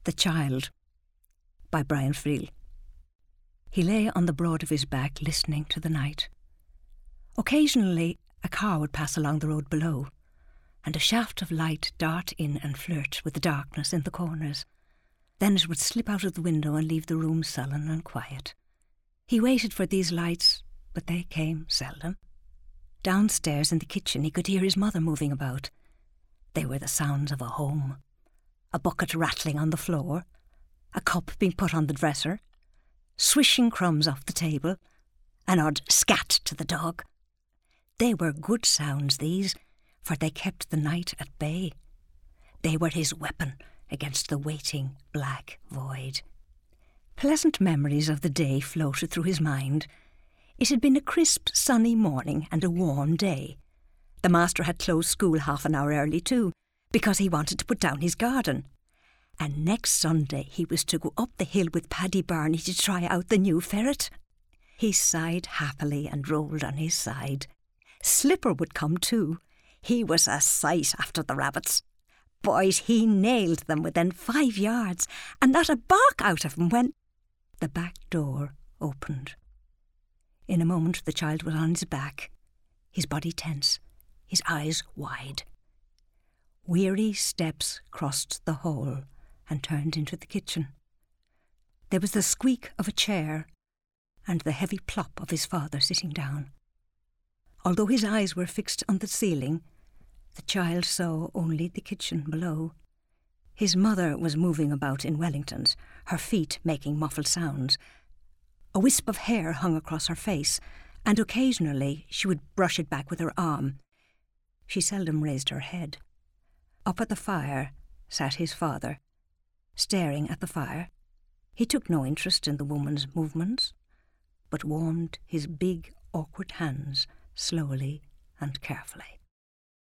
The Child by Brian Friel. He lay on the broad of his back listening to the night. Occasionally a car would pass along the road below, and a shaft of light dart in and flirt with the darkness in the corners. Then it would slip out of the window and leave the room sullen and quiet. He waited for these lights, but they came seldom. Downstairs in the kitchen he could hear his mother moving about. They were the sounds of a home. A bucket rattling on the floor, a cup being put on the dresser, swishing crumbs off the table, an odd scat to the dog. They were good sounds, these, for they kept the night at bay. They were his weapon against the waiting black void. Pleasant memories of the day floated through his mind. It had been a crisp, sunny morning and a warm day. The master had closed school half an hour early too, because he wanted to put down his garden. And next Sunday he was to go up the hill with Paddy Barney to try out the new ferret. He sighed happily and rolled on his side. Slipper would come too. He was a sight after the rabbits. Boys, he nailed them within 5 yards, and not a bark out of him when the back door opened. In a moment the child was on his back, his body tense, his eyes wide. Weary steps crossed the hall and turned into the kitchen. There was the squeak of a chair and the heavy plop of his father sitting down. Although his eyes were fixed on the ceiling, the child saw only the kitchen below. His mother was moving about in Wellingtons, her feet making muffled sounds. A wisp of hair hung across her face, and occasionally she would brush it back with her arm. She seldom raised her head. Up at the fire sat his father, staring at the fire. He took no interest in the woman's movements, but warmed his big, awkward hands slowly and carefully.